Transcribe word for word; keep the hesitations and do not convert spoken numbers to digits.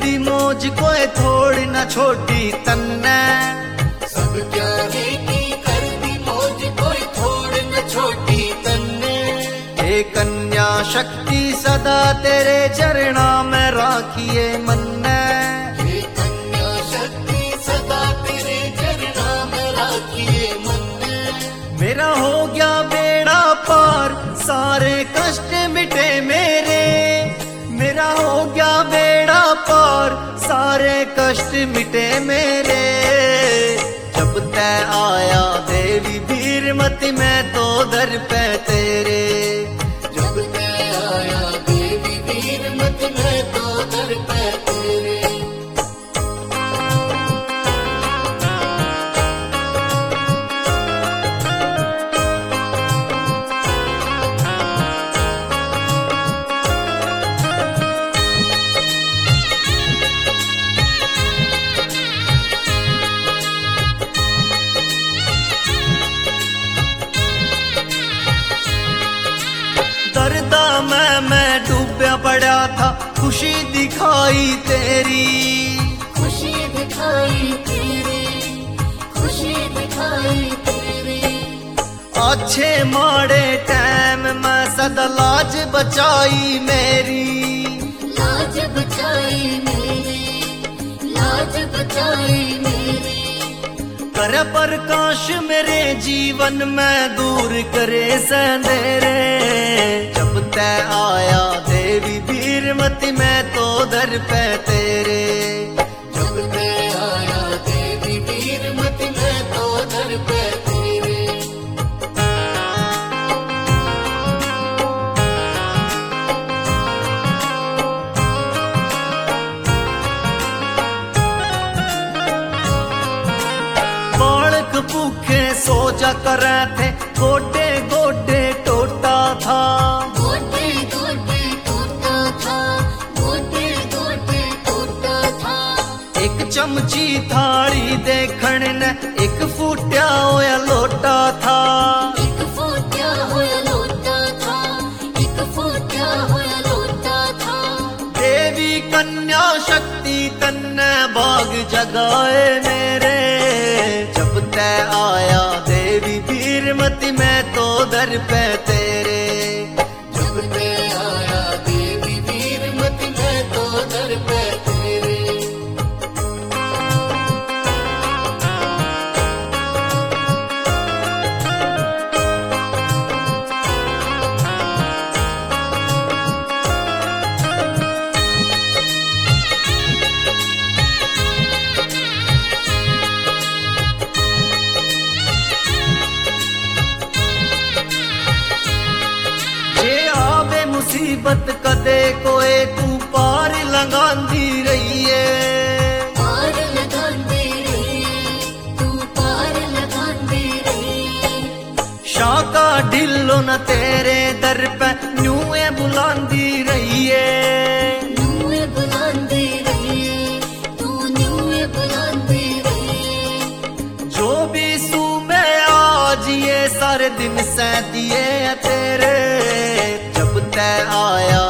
दी मौज कोई थोड़ी न छोटी तन्ने, सब क्या है की कर दी मौज कोई थोड़ी न छोटी तन्ने। हे कन्या शक्ति सदा तेरे चरणा में राखिए मन्ने, हे कन्या शक्ति सदा तेरे चरणा में राखिए मन्ने। मेरा हो गया बेड़ा पार सारे कष्ट मिटे मेरे, मेरा हो गया बेड़ा पार सारे कष्ट मिटे मेरे। जब तै आया देवी वीरमती मैं तो दर पे तेरे, जब तै आया देवी वीरमती मैं तो दर पे तेरे। दर्दा मैं मैं डूबया पड़ा था खुशी दिखाई तेरी, खुशी दिखाई तेरी, खुशी दिखाई तेरी। अच्छे माड़े टाइम में सदा लाज बचाई मेरी, लाज बचाई मेरी, लाज बचाई मेरी। कर प्रकाश मेरे जीवन में दूर करे संदेरे। जब तै आया देवी वीरमती मैं तो दर पे तेरे, जब तै आया देवी वीरमती मैं तो दर पे तेरे। बालक भूखे सो जा करे थे गोडे गोडे टोटा था, गोटे गोटे टूटा था, गोटे गोटे टूटा था। एक चमची थाली देखण ने एक फूटिया होया लोटा था, एक फूटिया होया लोटा था, एक फूटिया होया लोटा था। देवी कन्या शक्ति तन्ने बाग जगाए मेरे। जब तै आया देवी वीरमती मैं तो दर पे तेरे, जब तै आया देवी वीरमती मैं तो दर पे तेरे। जे आवे मुसीबत कदे कोई तू पार लगांदी रहिए, पार लगांदी रही, तू पार लगांदी रही। शाका ढिल्लो न तेरे दर पे न्यूए बुलांदी रहिए। न्यूए बुलांदी रही, तू न्यूए बुलांदी रही। जो भी सू में आज ये सारे दिन से दिए तेरे। जब तै आया